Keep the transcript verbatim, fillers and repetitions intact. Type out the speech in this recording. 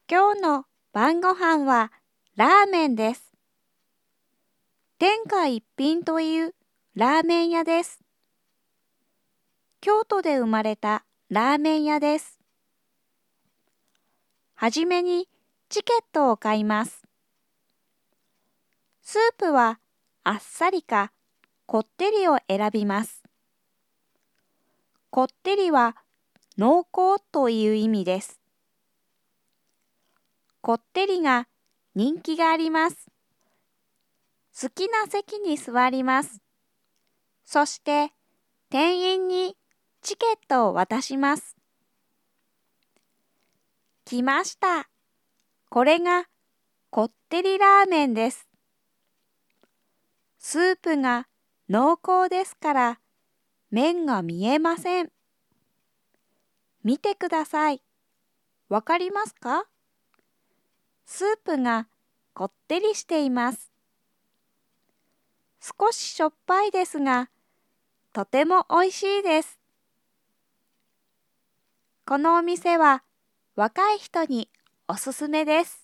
今日の晩ご飯はラーメンです。天下一品というラーメン屋です。京都で生まれたラーメン屋です。はじめにチケットを買います。スープはあっさりかこってりを選びます。こってりは濃厚という意味です。こってりが人気があります。好きな席に座ります。そして店員にチケットを渡します。来ました。これがこってりラーメンです。スープが濃厚ですから麺が見えません。見てください。わかりますか？スープがこってりしています。少ししょっぱいですが、とてもおいしいです。このお店は若い人におすすめです。